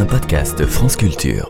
un podcast France Culture.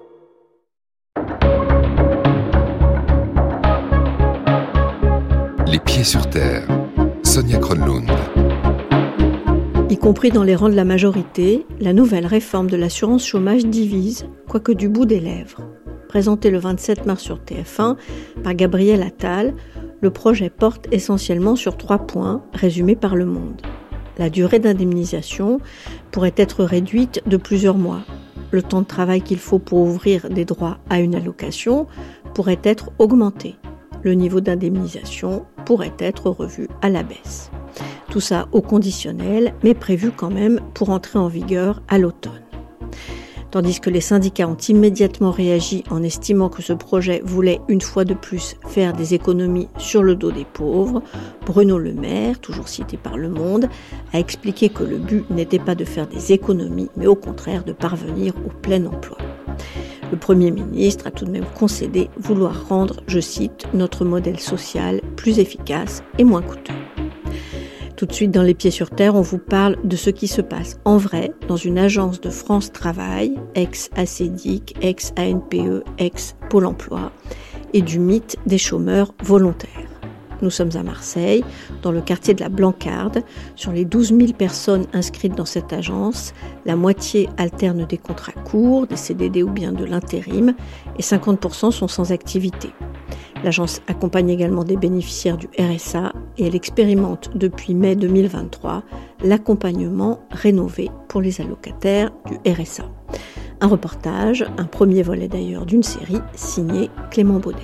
Les pieds sur terre, Sonia Kronlund. Y compris dans les rangs de la majorité, la nouvelle réforme de l'assurance chômage divise, quoique du bout des lèvres. Présenté le 27 mars sur TF1 par Gabriel Attal, le projet porte essentiellement sur 3 points, résumés par Le Monde. La durée d'indemnisation pourrait être réduite de plusieurs mois. Le temps de travail qu'il faut pour ouvrir des droits à une allocation pourrait être augmenté. Le niveau d'indemnisation pourrait être revu à la baisse. Tout ça au conditionnel, mais prévu quand même pour entrer en vigueur à l'automne. Tandis que les syndicats ont immédiatement réagi en estimant que ce projet voulait une fois de plus faire des économies sur le dos des pauvres, Bruno Le Maire, toujours cité par Le Monde, a expliqué que le but n'était pas de faire des économies, mais au contraire de parvenir au plein emploi. Le Premier ministre a tout de même concédé vouloir rendre, je cite, notre modèle social plus efficace et moins coûteux. Tout de suite dans Les Pieds sur Terre, on vous parle de ce qui se passe en vrai dans une agence de France Travail, ex-ACDIC, ex-ANPE, ex-Pôle emploi, et du mythe des chômeurs volontaires. Nous sommes à Marseille, dans le quartier de la Blancarde. Sur les 12 000 personnes inscrites dans cette agence, la moitié alterne des contrats courts, des CDD ou bien de l'intérim, et 50% sont sans activité. L'agence accompagne également des bénéficiaires du RSA et elle expérimente depuis mai 2023 l'accompagnement rénové pour les allocataires du RSA. Un reportage, un premier volet d'ailleurs d'une série, signé Clément Baudet.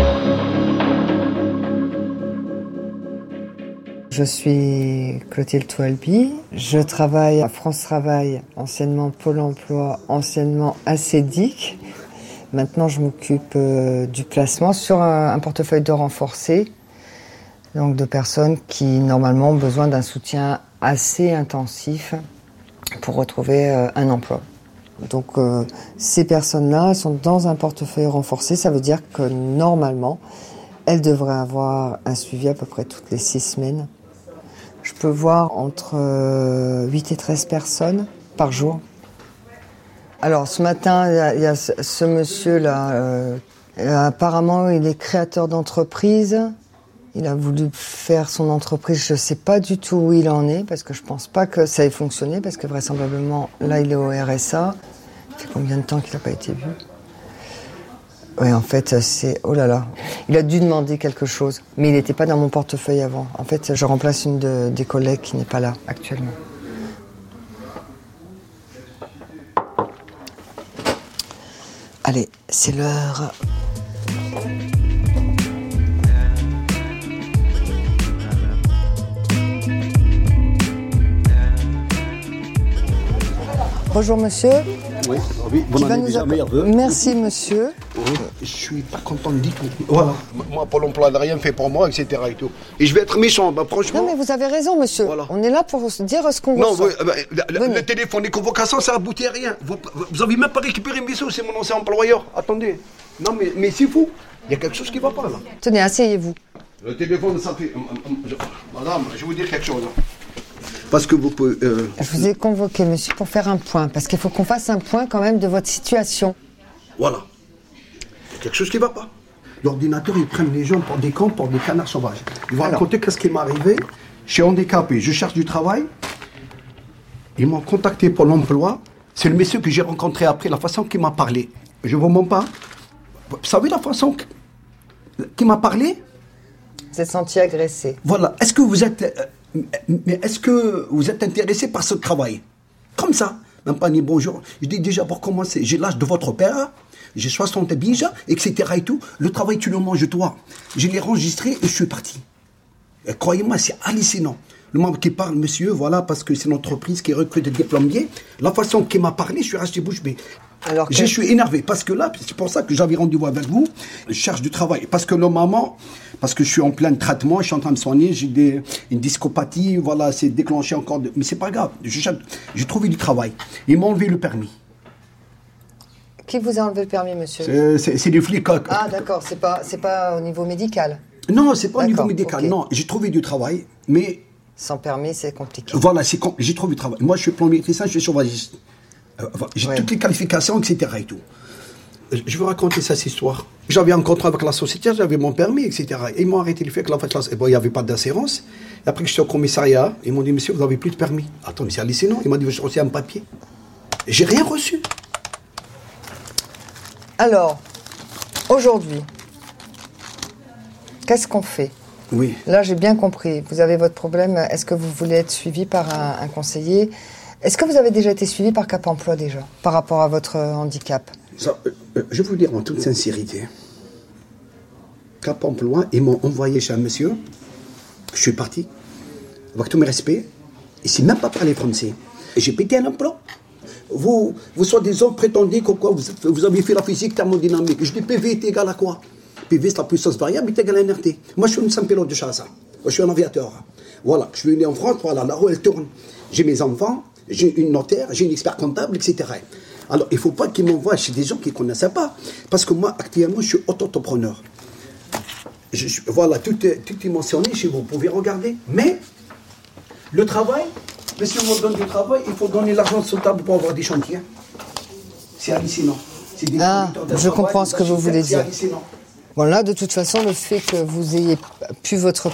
Je suis Clotilde Toualby, je travaille à France Travail, anciennement Pôle emploi, anciennement ACDIC. Maintenant, je m'occupe du placement sur un portefeuille de renforcés, donc de personnes qui normalement ont besoin d'un soutien assez intensif pour retrouver un emploi. Donc ces personnes-là sont dans un portefeuille renforcé, ça veut dire que normalement, elles devraient avoir un suivi à peu près toutes les 6 semaines. Je peux voir entre 8 et 13 personnes par jour. Alors ce matin, il y a ce monsieur-là, apparemment il est créateur d'entreprise. Il a voulu faire son entreprise, je ne sais pas du tout où il en est, parce que je ne pense pas que ça ait fonctionné, parce que vraisemblablement, là il est au RSA. Ça fait combien de temps qu'il n'a pas été vu ? Oui, en fait, c'est... Oh là là. Il a dû demander quelque chose, mais il n'était pas dans mon portefeuille avant. En fait, je remplace une des collègues qui n'est pas là actuellement. Allez, c'est l'heure. Bonjour monsieur. Oui, bonne année déjà, meilleurs vœux. Merci monsieur. Oui, je suis pas content du tout. Voilà. Moi, Pôle emploi n'a rien fait pour moi, etc. Et tout. Et je vais être méchant, franchement. Non mais vous avez raison monsieur. Voilà. On est là pour dire ce qu'on ressent. Non, le téléphone, les convocations, ça aboutit à rien. Vous avez même pas récupéré mes sous, c'est mon ancien employeur. Attendez. Non mais c'est fou. Il y a quelque chose qui va pas là. Tenez, asseyez-vous. Le téléphone, ça fait... Madame, je vais vous dire quelque chose. Parce que vous pouvez... Je vous ai convoqué, monsieur, pour faire un point. Parce qu'il faut qu'on fasse un point quand même de votre situation. Voilà. Il y a quelque chose qui ne va pas. L'ordinateur, ils prennent les gens pour des cons, pour des canards sauvages. Ils vont raconter qu'est-ce qui m'est arrivé. Je suis handicapé, je cherche du travail. Ils m'ont contacté pour l'emploi. C'est le monsieur que j'ai rencontré après, la façon qu'il m'a parlé. Je ne vous mens pas. Vous savez la façon qu'il m'a parlé ? Vous êtes senti agressé. Voilà. Est-ce que vous êtes intéressé par ce travail ? Comme ça. Même pas ni bonjour. Je dis déjà pour commencer, j'ai l'âge de votre père, j'ai 60 biges, etc. et tout. Le travail, tu le manges toi. Je l'ai enregistré et je suis parti. Et croyez-moi, c'est hallucinant. Le membre qui parle, monsieur, voilà, parce que c'est l'entreprise qui recrute des plombiers. La façon qu'il m'a parlé, je suis resté bouche bée. Alors que... Je suis énervé parce que là, c'est pour ça que j'avais rendez-vous avec vous. Je cherche du travail. Parce que normalement, parce que je suis en plein traitement, je suis en train de soigner, j'ai une discopathie, voilà, c'est déclenché encore. Mais c'est pas grave, j'ai trouvé du travail. Ils m'ont enlevé le permis. Qui vous a enlevé le permis, monsieur ? C'est des flics. Ah d'accord, c'est pas au niveau médical. Non, c'est pas au niveau médical, okay. Non. J'ai trouvé du travail, mais... Sans permis, c'est compliqué. Voilà, j'ai trouvé du travail. Moi, je suis plombier électricien, je suis chauffagiste. J'ai Ouais. toutes les qualifications, etc. et tout. Je vais raconter cette histoire. J'avais un contrat avec la société, j'avais mon permis, etc. Et ils m'ont arrêté le fait que il n'y avait pas d'assurance. Et après que je suis au commissariat, ils m'ont dit, monsieur, vous n'avez plus de permis. Attends, mais c'est hallucinant. Ils m'ont dit, je reçois un papier. Et j'ai rien reçu. Alors, aujourd'hui, qu'est-ce qu'on fait? Oui. Là, j'ai bien compris. Vous avez votre problème. Est-ce que vous voulez être suivi par un conseiller? Est-ce que vous avez déjà été suivi par Cap Emploi déjà, par rapport à votre handicap? Ça, je vais vous dire en toute sincérité. Cap Emploi, ils m'ont envoyé chez un monsieur. Je suis parti. Avec tous mes respects. Il ne sait même pas parler français. Et j'ai pété un emploi. Vous soi-disant prétendez que quoi, vous avez fait la physique thermodynamique. Je dis PV est égal à quoi? PV c'est la puissance variable est égale à NRT. Moi je suis une simple pilote de chasse. Moi je suis un aviateur. Voilà, je suis né en France, voilà, la roue elle tourne. J'ai mes enfants, j'ai une notaire, j'ai une expert comptable, etc. Alors il ne faut pas qu'ils m'envoient chez des gens qui ne connaissent pas. Parce que moi actuellement je suis auto-entrepreneur. Voilà, tout est mentionné chez vous, vous pouvez regarder. Mais le travail, si on me donne du travail, il faut donner l'argent sur la table pour avoir des chantiers. C'est hallucinant. C'est des producteurs de je travail, comprends ce que vous voulez c'est dire. hallucinant. Bon, là, de toute façon, le fait que vous ayez plus votre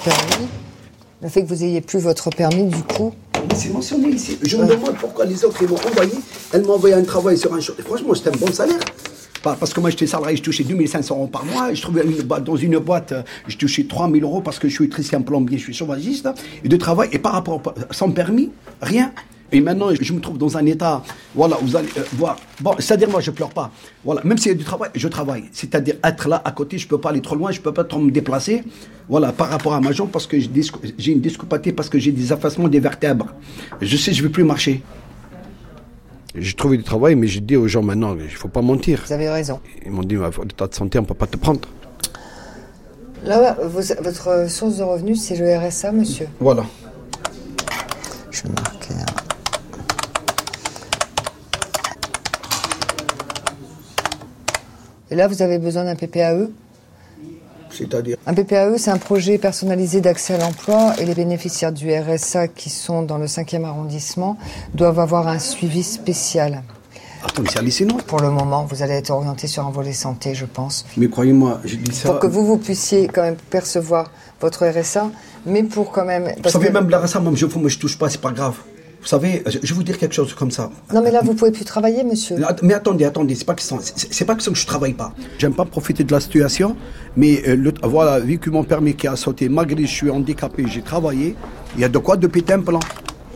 permis, du coup, Mais c'est mentionné ici. Je me demande pourquoi les autres ils m'ont envoyé. Elle m'a envoyé un travail sur un chantier. Franchement, c'était un bon salaire. Parce que moi, j'étais salarié, je touchais 2500 € par mois. Je trouvais dans une boîte, je touchais 3000 € parce que je suis électricien plombier, je suis sauvagiste. Et de travail, et par rapport, sans permis, rien. Et maintenant, je me trouve dans un état, voilà, vous allez voir. Bon, c'est-à-dire, moi, je pleure pas. Voilà, même s'il y a du travail, je travaille. C'est-à-dire, être là, à côté, je peux pas aller trop loin, je peux pas trop me déplacer. Voilà, par rapport à ma jambe, parce que j'ai une discopathie, parce que j'ai des effacements des vertèbres. Je sais, je vais plus marcher. J'ai trouvé du travail, mais j'ai dit aux gens maintenant, il ne faut pas mentir. vous avez raison. Ils m'ont dit, l'état de santé, on ne peut pas te prendre. Là, votre source de revenus, c'est le RSA, monsieur? Voilà. Je vais marquer. Et là, vous avez besoin d'un PPAE? C'est-à-dire? Un PPAE, c'est un projet personnalisé d'accès à l'emploi et les bénéficiaires du RSA qui sont dans le 5e arrondissement doivent avoir un suivi spécial. Attends, mais c'est hallucinant. Pour le moment, vous allez être orienté sur un volet santé, je pense. Mais croyez-moi, je dis ça. Pour que vous puissiez quand même percevoir votre RSA, mais pour quand même... Vous savez, même la RSA, moi je touche pas, c'est pas grave. Vous savez, je vais vous dire quelque chose comme ça. Non, mais là, vous pouvez plus travailler, monsieur. Mais attendez, c'est pas que je travaille pas. J'aime pas profiter de la situation, mais voilà, vu que mon permis qui a sauté, malgré que je suis handicapé, j'ai travaillé, il y a de quoi de péter un plan.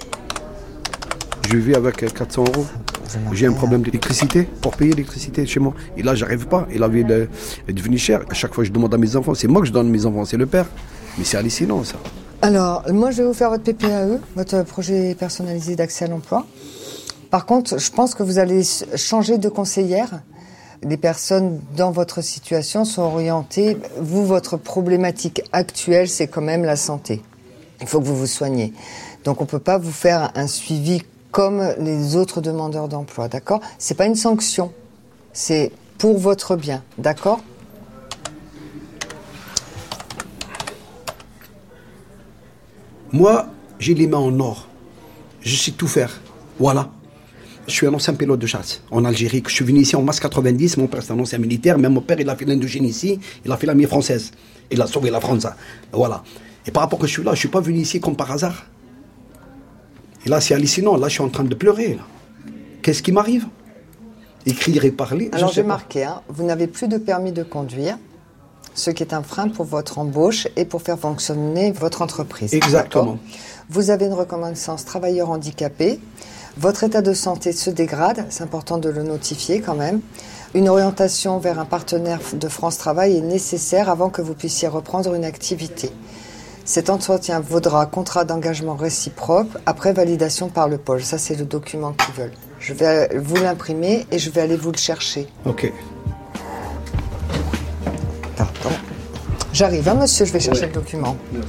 Je vis avec 400 €. J'ai un problème d'électricité, pour payer l'électricité chez moi. Et là, j'arrive pas. Et la vie est devenue chère. À chaque fois, je demande à mes enfants. C'est moi que je donne à mes enfants, c'est le père. Mais c'est hallucinant, ça. Alors, moi, je vais vous faire votre PPAE, votre projet personnalisé d'accès à l'emploi. Par contre, je pense que vous allez changer de conseillère. Les personnes dans votre situation sont orientées. Vous, votre problématique actuelle, c'est quand même la santé. Il faut que vous vous soignez. Donc, on ne peut pas vous faire un suivi comme les autres demandeurs d'emploi, d'accord? C'est pas une sanction. C'est pour votre bien, d'accord? Moi, j'ai les mains en or. Je sais tout faire. Voilà. Je suis un ancien pilote de chasse en Algérie. Je suis venu ici en mars 90. Mon père, c'est un ancien militaire. Même mon père, il a fait l'Indochine ici. Il a fait l'armée française. Il a sauvé la France. Voilà. Et par rapport que je suis là, je ne suis pas venu ici comme par hasard. Et là, c'est hallucinant. Là, je suis en train de pleurer. Là. Qu'est-ce qui m'arrive? Écrire et parler. Alors, j'ai marqué, vous n'avez plus de permis de conduire, ce qui est un frein pour votre embauche et pour faire fonctionner votre entreprise. Exactement. Vous avez une reconnaissance travailleur handicapé. Votre état de santé se dégrade, c'est important de le notifier quand même. Une orientation vers un partenaire de France Travail est nécessaire avant que vous puissiez reprendre une activité. Cet entretien vaudra contrat d'engagement réciproque après validation par le pôle. Ça, c'est le document qu'ils veulent. Je vais vous l'imprimer et je vais aller vous le chercher. Ok. Pardon. J'arrive, monsieur, je vais chercher le document. Merci.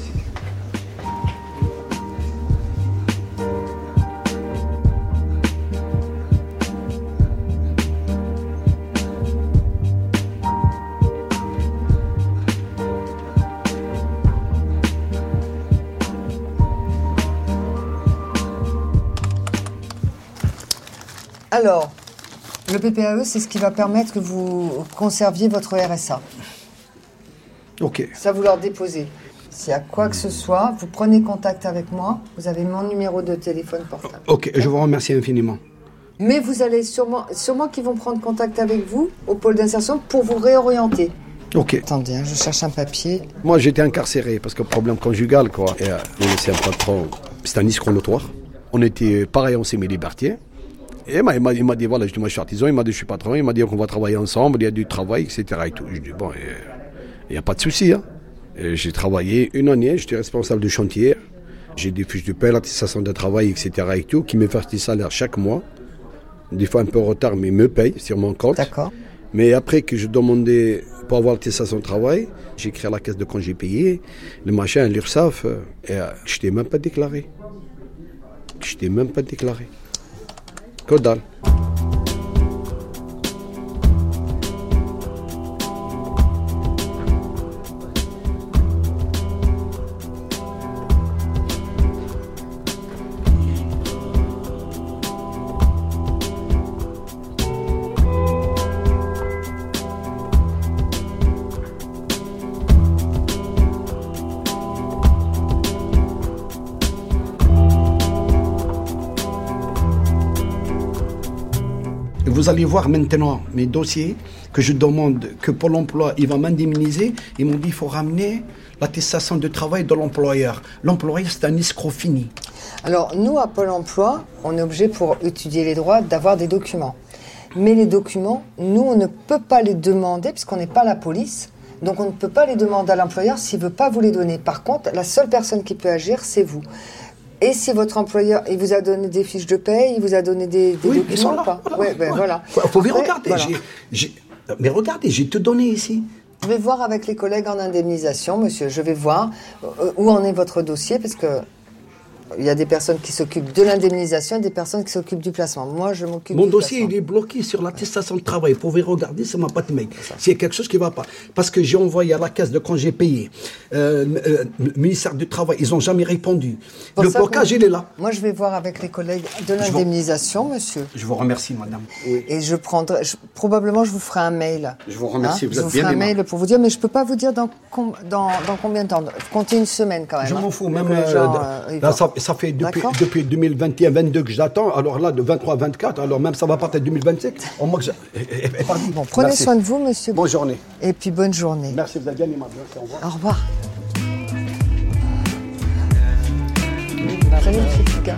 Alors, le PPAE, c'est ce qui va permettre que vous conserviez votre RSA. Ok. Ça, vous leur déposez. S'il y a quoi que ce soit, vous prenez contact avec moi. Vous avez mon numéro de téléphone portable. Ok, je vous remercie infiniment. Mais vous allez sûrement qu'ils vont prendre contact avec vous au pôle d'insertion pour vous réorienter. Ok. Attendez, je cherche un papier. Moi, j'étais incarcéré parce que problème conjugal, quoi. Et c'est un patron, c'est un escroc notoire. On était pareil en semi-liberté. Et il m'a dit, voilà, moi je suis artisan, il m'a dit, je suis patron, il m'a dit qu'on va travailler ensemble, il y a du travail, etc. Et tout. Je dis, bon, il n'y a pas de souci, hein. Et j'ai travaillé 1 année, j'étais responsable de chantier. J'ai des fiches de paie, l'attestation de travail, etc. et tout, qui me versent des salaires chaque mois. Des fois un peu en retard, mais me payent sur mon compte. D'accord. Mais après que je demandais pour avoir l'attestation de travail, j'ai écrit à la caisse de congé payé, le machin, l'URSSAF, et je n'étais même pas déclaré. Que dalle. Vous allez voir maintenant mes dossiers que je demande que Pôle emploi il va m'indemniser. Ils m'ont dit qu'il faut ramener l'attestation de travail de l'employeur. L'employeur, c'est un escroc fini. Alors, nous, à Pôle emploi, on est obligé pour étudier les droits d'avoir des documents. Mais les documents, nous, on ne peut pas les demander puisqu'on n'est pas la police. Donc, on ne peut pas les demander à l'employeur s'il ne veut pas vous les donner. Par contre, la seule personne qui peut agir, c'est vous. Et si votre employeur, il vous a donné des fiches de paie, il vous a donné des documents ils sont là, ou pas? Voilà, Ouais, voilà. Faut bien Après, regarder. voilà. Mais regardez, j'ai tout donné ici. Je vais voir avec les collègues en indemnisation, monsieur. Je vais voir où en est votre dossier, parce que il y a des personnes qui s'occupent de l'indemnisation et des personnes qui s'occupent du placement. Moi, je m'occupe Mon du dossier, placement. il est bloqué sur l'attestation de travail. Vous pouvez regarder sur ma boîte mail. S'il y a quelque chose qui ne va pas. Parce que j'ai envoyé à la caisse de congé payé, ministère du Travail, ils n'ont jamais répondu. Pour Le ça, blocage, il est là. Moi, je vais voir avec les collègues de l'indemnisation, monsieur. Je vous remercie, madame. Oui. Et probablement, je vous ferai un mail. Je vous remercie, vous je êtes vous bien ferai un aimable. mail pour vous dire, mais je ne peux pas vous dire dans combien de temps. Comptez 1 semaine quand même. Je m'en fous, même Yvan. là, ça fait depuis 2021-22 que j'attends, alors là, de 23-24, alors même ça va pas être 2025. Au moins que Bon, prenez soin de vous, monsieur. Bonne journée. Et puis, bonne journée. Merci, vous êtes bien aimable. Merci, au revoir. Au revoir. Salut, monsieur Picard.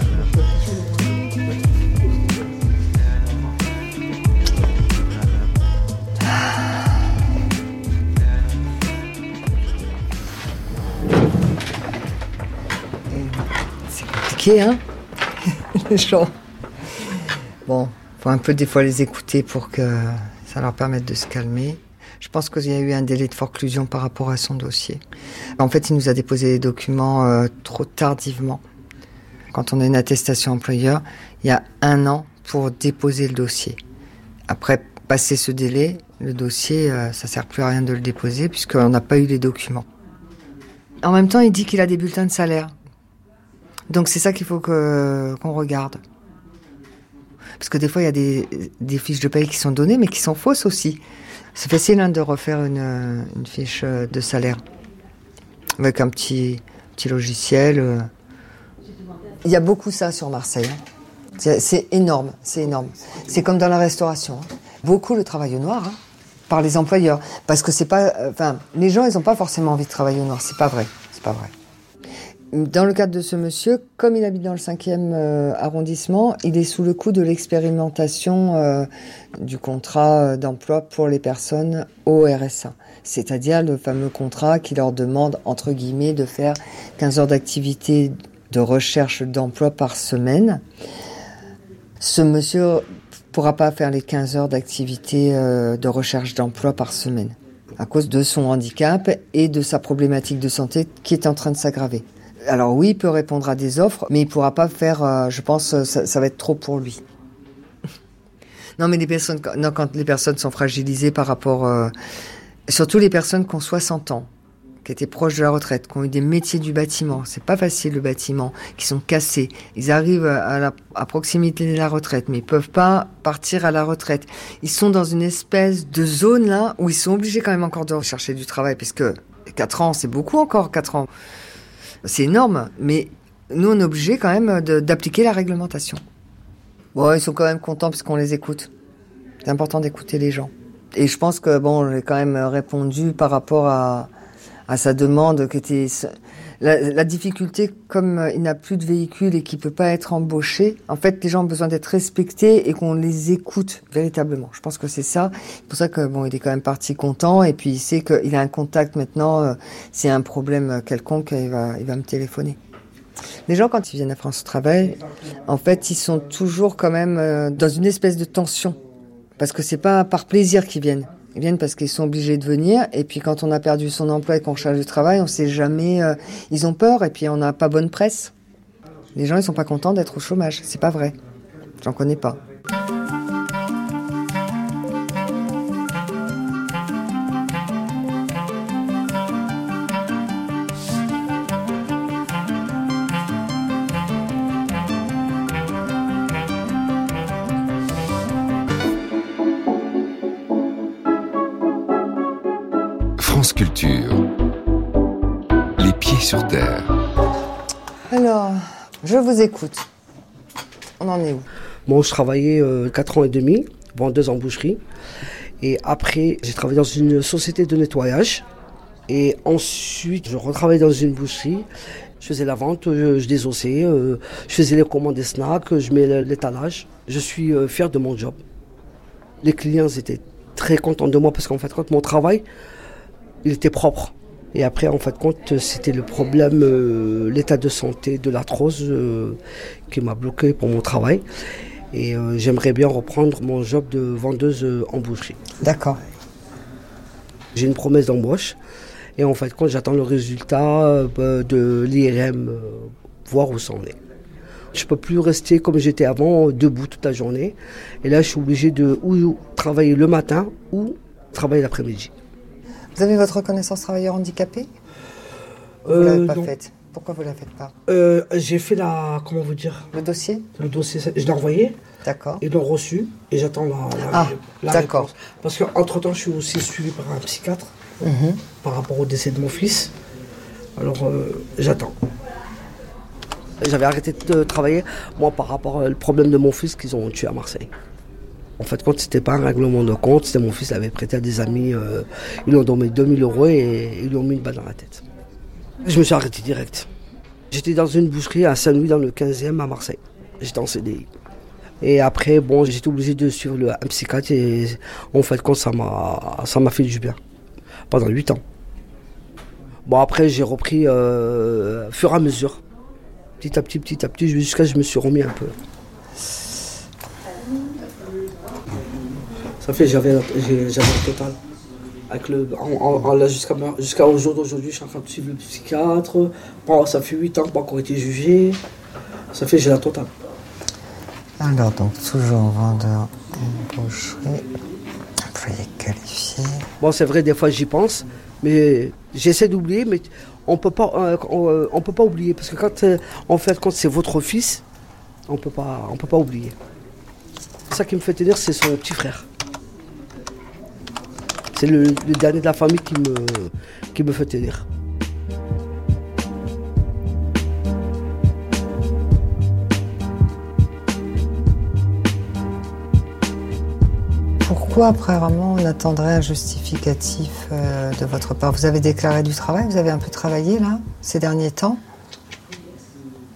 C'est compliqué, hein, les gens. Bon, faut un peu des fois les écouter pour que ça leur permette de se calmer. Je pense qu'il y a eu un délai de forclusion par rapport à son dossier. En fait, il nous a déposé les documents trop tardivement. Quand on a une attestation employeur, il y a 1 an pour déposer le dossier. Après, passer ce délai, le dossier, ça sert plus à rien de le déposer puisqu'on n'a pas eu les documents. En même temps, il dit qu'il a des bulletins de salaire. Donc c'est ça qu'il faut qu'on regarde. Parce que des fois, il y a des fiches de paye qui sont données, mais qui sont fausses aussi. C'est facile de refaire une fiche de salaire avec un petit logiciel. Il y a beaucoup ça sur Marseille. C'est énorme, c'est énorme. C'est comme dans la restauration. Beaucoup le travail au noir, par les employeurs. Parce que c'est pas... les gens, ils n'ont pas forcément envie de travailler au noir. C'est pas vrai. Dans le cadre de ce monsieur, comme il habite dans le 5e arrondissement, il est sous le coup de l'expérimentation du contrat d'emploi pour les personnes au RSA. C'est-à-dire le fameux contrat qui leur demande, entre guillemets, de faire 15 heures d'activité de recherche d'emploi par semaine. Ce monsieur pourra pas faire les 15 heures d'activité de recherche d'emploi par semaine à cause de son handicap et de sa problématique de santé qui est en train de s'aggraver. Alors oui, il peut répondre à des offres, mais il pourra pas faire, je pense, ça va être trop pour lui. Non, mais quand les personnes sont fragilisées par rapport... surtout les personnes qui ont 60 ans, qui étaient proches de la retraite, qui ont eu des métiers du bâtiment. C'est pas facile le bâtiment, qui sont cassés. Ils arrivent à proximité de la retraite, mais ils peuvent pas partir à la retraite. Ils sont dans une espèce de zone là où ils sont obligés quand même encore de rechercher du travail, puisque 4 ans, c'est beaucoup encore 4 ans. C'est énorme, mais nous on est obligés quand même d'appliquer la réglementation. Bon, ils sont quand même contents parce qu'on les écoute. C'est important d'écouter les gens. Et je pense que bon, j'ai quand même répondu par rapport à sa demande qui était la difficulté, comme il n'a plus de véhicule et qu'il peut pas être embauché. En fait, les gens ont besoin d'être respectés et qu'on les écoute véritablement. Je pense que c'est ça. C'est pour ça que bon, il est quand même parti content et puis il sait qu'il a un contact maintenant. S'il y a un problème quelconque, il va me téléphoner. Les gens, quand ils viennent à France Travail, en fait, ils sont toujours quand même dans une espèce de tension. Parce que c'est pas par plaisir qu'ils viennent. Ils viennent parce qu'ils sont obligés de venir. Et puis quand on a perdu son emploi et qu'on cherche du travail, on sait jamais... ils ont peur et puis on n'a pas bonne presse. Les gens, ils sont pas contents d'être au chômage. C'est pas vrai. J'en connais pas. France Culture. Les pieds sur terre. Alors, je vous écoute. On en est où ? Bon, je travaillais 4 ans et demi, vendeuse en boucherie. Et après, j'ai travaillé dans une société de nettoyage. Et ensuite, je retravaillais dans une boucherie. Je faisais la vente, je désossais, je faisais les commandes des snacks, je mets l'étalage. Je suis fier de mon job. Les clients étaient très contents de moi parce qu'en fait, quand mon travail, il était propre. Et après, en fait, compte, c'était le problème, l'état de santé de l'arthrose qui m'a bloqué pour mon travail. Et j'aimerais bien reprendre mon job de vendeuse en boucherie. D'accord. J'ai une promesse d'embauche. Et en fait, quand j'attends le résultat de l'IRM, voir où ça en est. Je ne peux plus rester comme j'étais avant, debout toute la journée. Et là, je suis obligé de ou travailler le matin ou travailler l'après-midi. Vous avez votre reconnaissance travailleur handicapé ? Vous ne l'avez pas faite. Pourquoi vous ne la faites pas ? J'ai fait la... Comment vous dire ? Le dossier ? Le dossier, je l'ai envoyé. D'accord. Ils l'ont reçu et j'attends la d'accord. réponse. Parce qu'entre-temps, je suis aussi suivi par un psychiatre par rapport au décès de mon fils. Alors, j'attends. J'avais arrêté de travailler, moi, par rapport au problème de mon fils qu'ils ont tué à Marseille. En fait, quand c'était pas un règlement de compte, c'était mon fils qui avait prêté à des amis. Ils lui ont donné 2000 € et ils lui ont mis une balle dans la tête. Je me suis arrêté direct. J'étais dans une boucherie à Saint-Louis, dans le 15e à Marseille. J'étais en CDI. Et après, bon, j'étais obligé de suivre un psychiatre et en fait, quand ça m'a fait du bien. Pendant 8 ans. Bon, après, j'ai repris fur et à mesure. Petit à petit, jusqu'à ce que je me suis remis un peu. Ça fait, j'avais le total. Avec jusqu'à au jour d'aujourd'hui, je suis en train de suivre le psychiatre. Bon, ça fait 8 ans que je n'ai pas encore été jugé. Ça fait, j'ai la totale. Alors, donc, toujours vendeur en boucherie, employé qualifié. Bon, c'est vrai, des fois, j'y pense, mais j'essaie d'oublier, mais on peut pas oublier. Parce que quand c'est votre fils, on peut pas oublier. Ça qui me fait tenir, c'est son petit frère. C'est le dernier de la famille qui me fait tenir. Pourquoi, apparemment, on attendrait un justificatif de votre part ? Vous avez déclaré du travail ? Vous avez un peu travaillé, là, ces derniers temps ? Non ?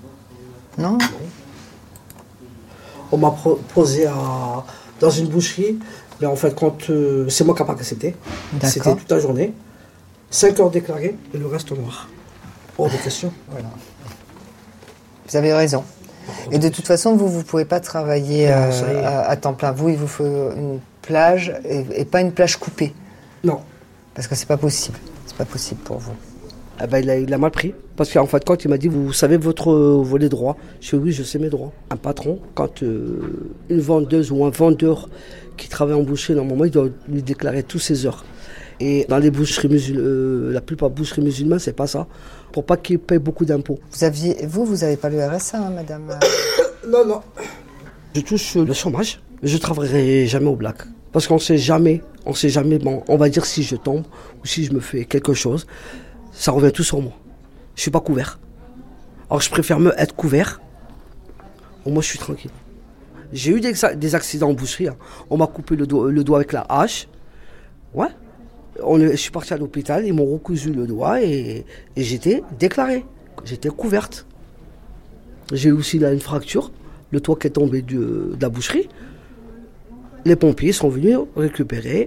On m'a proposé dans une boucherie, mais en fait, c'est moi qui n'ai pas accepté. C'était toute la journée. 5 heures déclarées et le reste noir. Hors de question. Voilà. Vous avez raison. Et de toute façon, vous ne pouvez pas travailler à temps plein. Vous, il vous faut une plage et pas une plage coupée. Non. Parce que c'est pas possible. C'est pas possible pour vous. Eh ben, il a mal pris. Parce qu'en fait, quand il m'a dit, vous savez vos droits. Je dis oui, je sais mes droits. Un patron, quand une vendeuse ou un vendeur qui travaille en boucherie, normalement, il doit lui déclarer tous ses heures. Et dans les boucheries musulmanes, la plupart des boucheries musulmanes, c'est pas ça. Pour pas qu'ils payent beaucoup d'impôts. Vous avez pas le RSA, hein, madame? Non. Je touche le chômage, mais je travaillerai jamais au black. Parce qu'on sait jamais, bon, on va dire si je tombe ou si je me fais quelque chose, ça revient tout sur moi. Je suis pas couvert. Alors je préfère me être couvert. Au moins je suis tranquille. J'ai eu des accidents en boucherie. Hein. On m'a coupé le doigt avec la hache. Ouais. Je suis parti à l'hôpital, ils m'ont recousu le doigt et j'étais déclarée. J'étais couverte. J'ai eu aussi là une fracture, le toit qui est tombé de la boucherie. Les pompiers sont venus récupérer,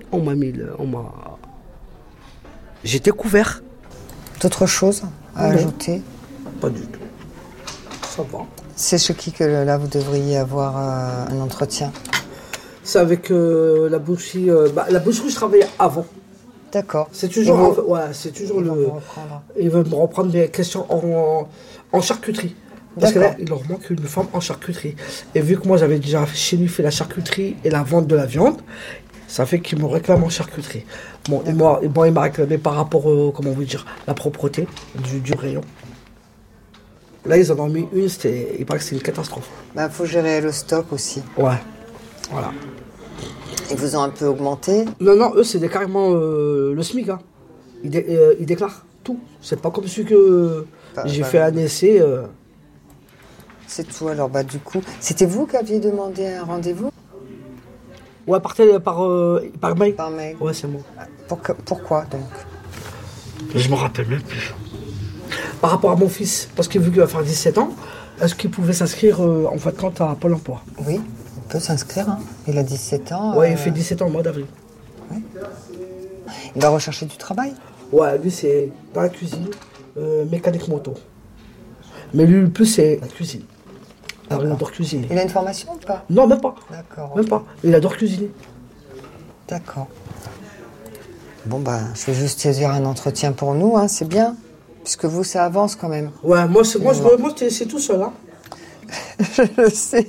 J'étais couvert. D'autres choses à ajouter? Pas du tout. Ça va. C'est chez qui que là vous devriez avoir un entretien? C'est avec la boucherie. La boucherie, je travaillais avant. D'accord. C'est toujours, ils veulent me reprendre des questions en charcuterie. Parce que là, il leur manque une femme en charcuterie. Et vu que moi, j'avais déjà chez lui fait la charcuterie et la vente de la viande, ça fait qu'ils me réclament en charcuterie. Bon, il m'a réclamé par rapport, la propreté du rayon. Là, ils en ont mis une, il paraît que c'est une catastrophe. Faut gérer le stock aussi. Ouais, voilà. Ils vous ont un peu augmenté? Non, eux, c'est carrément le SMIC. Hein. Ils déclarent tout. C'est pas comme celui que j'ai fait un essai. C'est tout. Alors, du coup, c'était vous qui aviez demandé un rendez-vous? Ouais, par mail. Par mail. Ouais, c'est moi. Pourquoi, donc? Je me rappelle même plus. Par rapport à mon fils, parce que vu qu'il va faire 17 ans, est-ce qu'il pouvait s'inscrire en fin de compte à Pôle emploi? Oui. Il peut s'inscrire, hein. Il a 17 ans. Ouais, il fait 17 ans au mois d'avril. Ouais. Il va rechercher du travail? Ouais, lui c'est dans la cuisine, mécanique moto. Mais lui le plus c'est la cuisine. Alors, il adore cuisiner. Il a une formation ou pas? Non, même pas. D'accord. Même pas. Il adore cuisiner. D'accord. Bon, je vais juste saisir un entretien pour nous, hein, c'est bien. Puisque vous, ça avance quand même. Ouais, moi c'est tout seul, hein. Je le sais.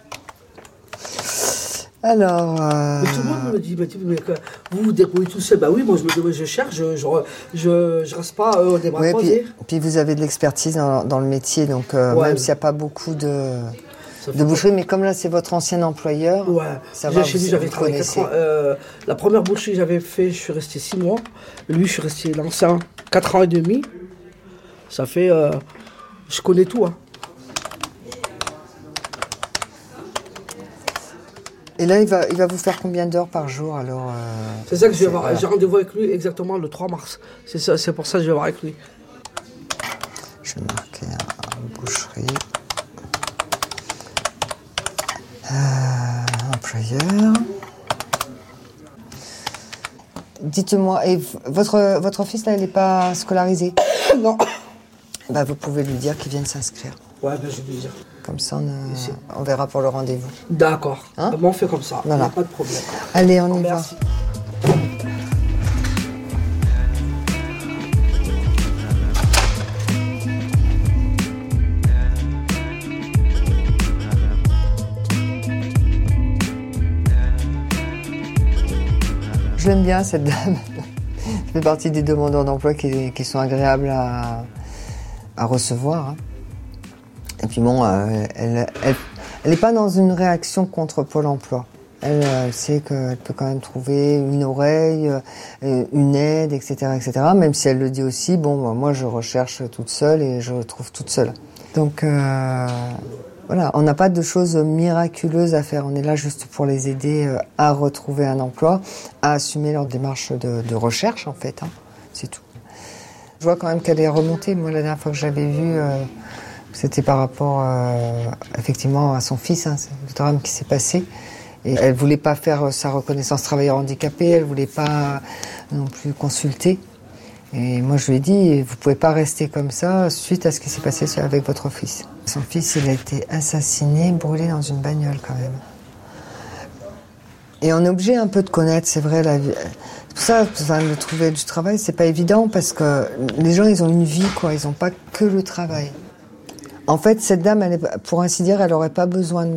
Alors. Mais tout le monde me dit, vous vous débrouillez tout seul. Oui, moi je cherche, je reste pas au débat croisé. Puis vous avez de l'expertise dans le métier, donc même s'il n'y a pas beaucoup de boucheries, mais comme là c'est votre ancien employeur, ça va, chez lui, j'avais travaillé 4 ans. La première boucherie que j'avais fait, je suis resté 6 mois. Lui, je suis resté l'ancien 4 ans et demi. Ça fait, je connais tout, hein. Et là, il va vous faire combien d'heures par jour alors C'est ça que je vais voir. J'ai rendez-vous avec lui exactement le 3 mars. C'est pour ça que je vais voir avec lui. Je vais marquer boucherie. Employeur. Dites-moi, et votre fils là, il n'est pas scolarisé? Non. Vous pouvez lui dire qu'il vienne s'inscrire. Ouais, je vais lui dire. Comme ça, on verra pour le rendez-vous. D'accord. Hein? On fait comme ça. Voilà. Il n'y a pas de problème. Allez, on y va. Merci. Je l'aime bien, cette dame. Ça fait partie des demandeurs d'emploi qui sont agréables à recevoir. Hein. Et puis bon, elle n'est pas dans une réaction contre Pôle emploi. Elle sait qu'elle peut quand même trouver une oreille, une aide, etc., etc. Même si elle le dit aussi, moi je recherche toute seule et je trouve toute seule. Donc voilà, on n'a pas de choses miraculeuses à faire. On est là juste pour les aider à retrouver un emploi, à assumer leur démarche de recherche en fait. Hein. C'est tout. Je vois quand même qu'elle est remontée. Moi, la dernière fois que j'avais vue, c'était par rapport effectivement à son fils. Hein. C'est le drame qui s'est passé. Et elle voulait pas faire sa reconnaissance travailleur handicapé. Elle voulait pas non plus consulter. Et moi, je lui ai dit, vous pouvez pas rester comme ça suite à ce qui s'est passé avec votre fils. Son fils, il a été assassiné, brûlé dans une bagnole quand même. Et on est obligé un peu de connaître, c'est vrai, la vie. C'est pour ça, de trouver du travail, c'est pas évident parce que les gens, ils ont une vie, quoi. Ils ont pas que le travail. En fait, cette dame, pour ainsi dire, elle aurait pas besoin de moi.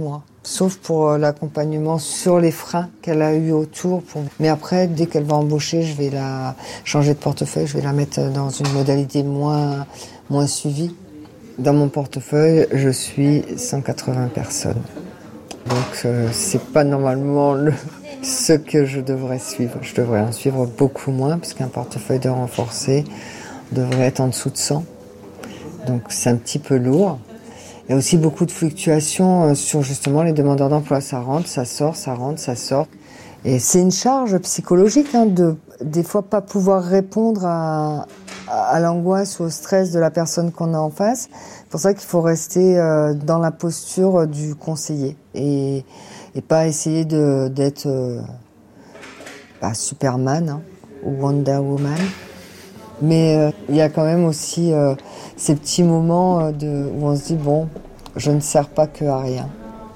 sauf pour l'accompagnement sur les freins qu'elle a eu autour. Mais après, dès qu'elle va embaucher, je vais la changer de portefeuille, je vais la mettre dans une modalité moins suivie. Dans mon portefeuille, je suis 180 personnes. Donc c'est pas normalement ce que je devrais suivre. Je devrais en suivre beaucoup moins, puisqu'un portefeuille de renforcé devrait être en dessous de 100. Donc c'est un petit peu lourd. Il y a aussi beaucoup de fluctuations sur justement les demandeurs d'emploi. Ça rentre, ça sort, ça rentre, ça sort. Et c'est une charge psychologique de des fois pas pouvoir répondre à l'angoisse ou au stress de la personne qu'on a en face. C'est pour ça qu'il faut rester dans la posture du conseiller et pas essayer d'être Superman ou Wonder Woman. Mais il y a quand même aussi ces petits moments où on se dit bon, je ne sers pas que à rien.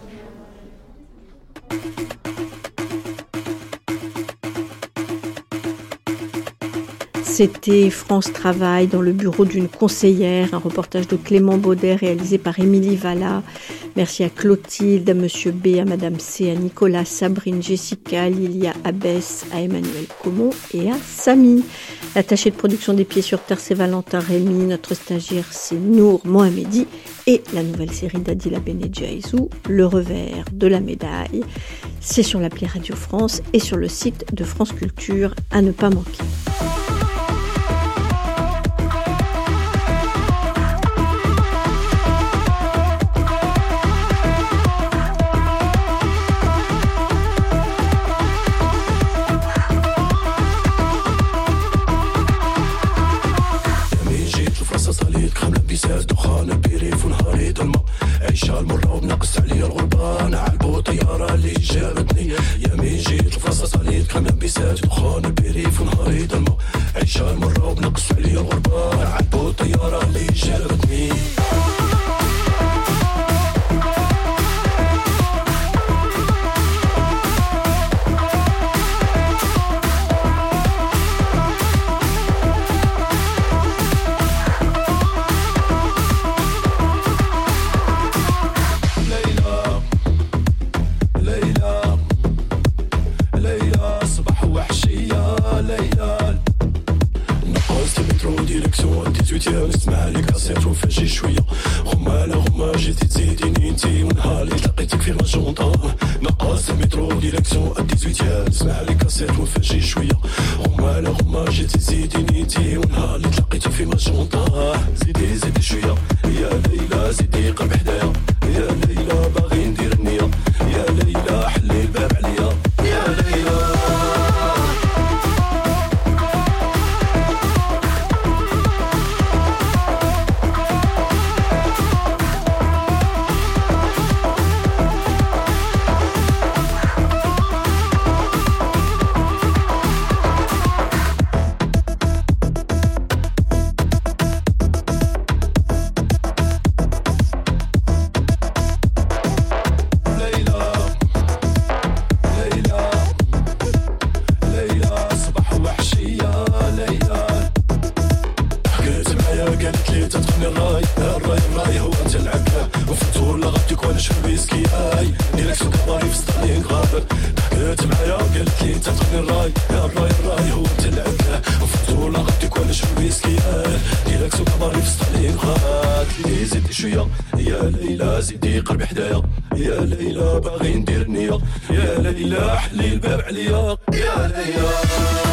C'était France Travail dans le bureau d'une conseillère, un reportage de Clément Baudet réalisé par Émilie Valla. Merci à Clotilde, à Monsieur B, à Madame C, à Nicolas, Sabrine, Jessica, Lilia, Abbès, à Emmanuel Comon et à Samy. L'attaché de production des Pieds sur Terre, c'est Valentin Rémy. Notre stagiaire, c'est Nour Mohamedi. Et la nouvelle série d'Adila Benedjaïzou, Le revers de la médaille. C'est sur l'appli Radio France et sur le site de France Culture, à ne pas manquer. دخان البيريف ونهاري ضلمة عيشة المرة وبنقص عليا الغربان عالبو طيارة اللي جابتني يامي جيت وفرصة صليت كلام لبسات دخان البيريف ونهاري ضلمة عيشة المرة وبنقص عليا الغربان عالبو طيارة اللي جابتني نسمع لك كاسيت وفاجي شوية غمة جيتي تزيديني انتي ونهار اللي لقيتك في ماجونطا نقاص المترو ديريكسيون ادي زويتيام نسمع لك كاسيت وفاجي شوية غمة جيتي تزيديني انتي ونهار اللي لقيتك في ماجونطا زيدي شوية يا ليلى زيدي قرب حدايا يا ليلى باغي ندير النية يا ليلى حلي الباب عليا يا ليلى زيدي قربي حدايا يا ليلى باغي ندير النية يا ليلى حلي الباب عليا يا ليلى